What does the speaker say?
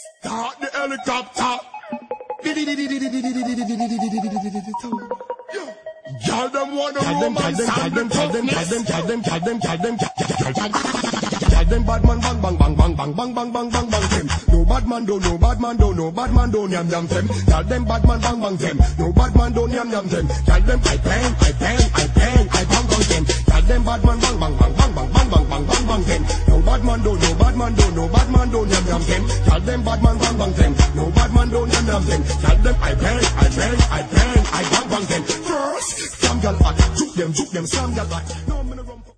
Start the helicopter. Y'all them wanna romance and the toughness. Them bad man bang bang bang bang bang bang bang bang bang bang them. No bad man do, no bad man do, no bad man do yam yam them. Tell them bad man bang bang them. No bad man do yam yam them. Tell them I bang, I bang, I bang, I bang bang them. Tell them bad man bang bang bang bang bang bang bang bang bang bang them. No bad man do, no bad man do, no bad man do yam yam them. Tell them bad man bang bang them. No bad man do yam yam them. Tell them I bang, I bang, I bang, I bang bang them. First, some girl hot, juke them, slam girl hot. No